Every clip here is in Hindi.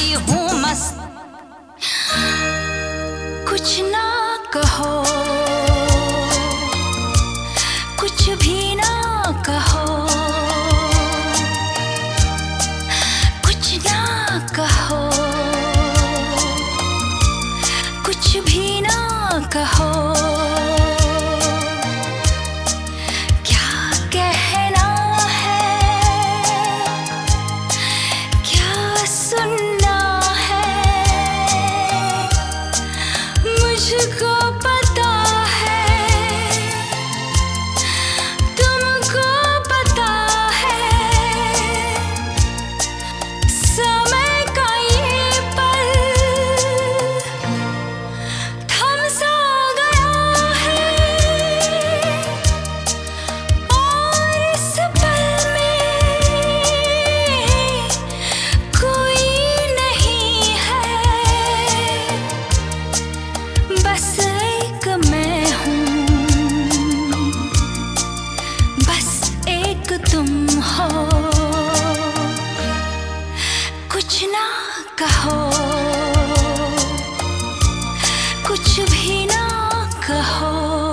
गई हूँ मस्त। कुछ ना कहो, कुछ भी ना कहो, कुछ ना कहो, कुछ भी ना कहो। मुझको पता है, तुमको पता है, समय का ये पल थम सा गया है, और इस पल में कोई नहीं है, बस एक मैं हूँ, बस एक तुम हो। कुछ ना कहो, कुछ भी ना कहो।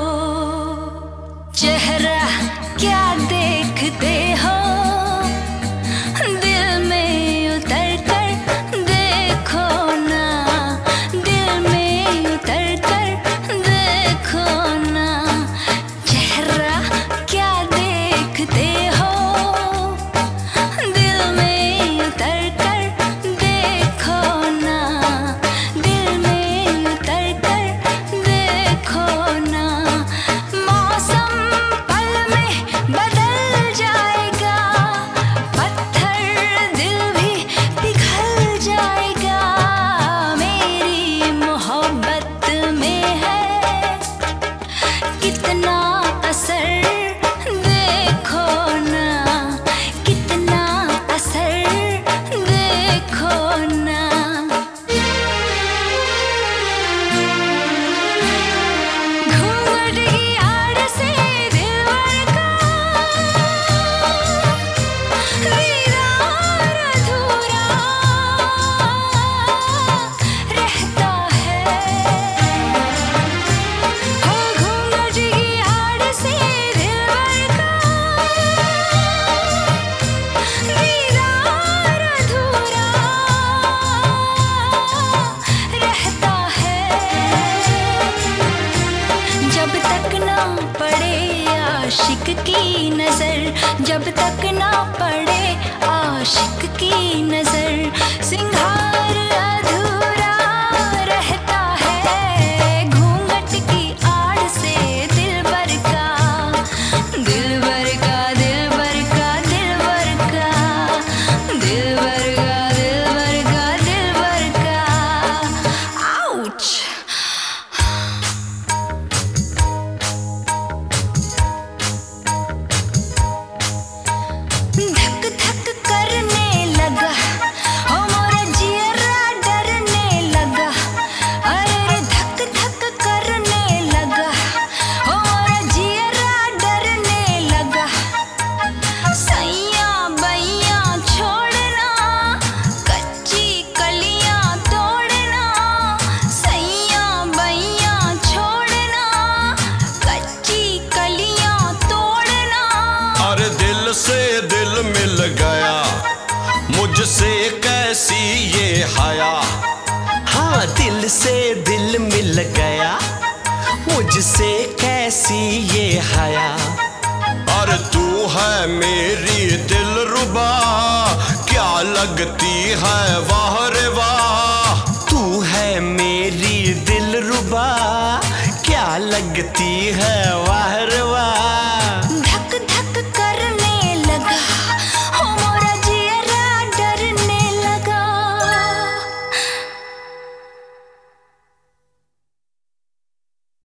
चेहरा क्या देखते हो, दिल में उतर कर देखो ना, दिल में उतर कर देखो ना। चेहरा क्या देखते हो, दिल में उतर कर देखो ना, दिल में उतर कर देखो ना। मौसम पल में बदल जाएगा, पत्थर दिल भी पिघल जाएगा। मेरी मोहब्बत में है कितना असर, देखो ना, कितना असर, देखो ना। घूंघट की आड़ से दिलबर का दीदार अधूरा रहता है। हो घूंघट की आड़ से दिलबर का दीदार अधूरा रहता है। जब तक ना पड़े आशिक की नजर, जब तक ना पड़े आशिक की नजर, सिंगार अधूरा रहता है। घूंघट की आड़ से दिलबर का, दिलबर का, दिलबर का, दिलबर का, दिलबर का, दिलबर का, दिलबर का। आउच। धक धक करने लगा, हो मोरा जियरा डरने लगा। अरे रे धक धक करने लगा, हो मोरा जियरा डरने लगा। सैया बैया छोड़ना, कच्ची कलियां तोड़ना। सैया बैया छोड़ना, कच्ची कलियां तोड़ना। अरे दिल से दिल मिल गया, मुझसे कैसी ये हया। हाँ दिल से दिल मिल गया, मुझसे कैसी ये हया। और तू है मेरी दिलरुबा, क्या लगती है वाह रे वाह। तू है मेरी दिलरुबा, क्या लगती है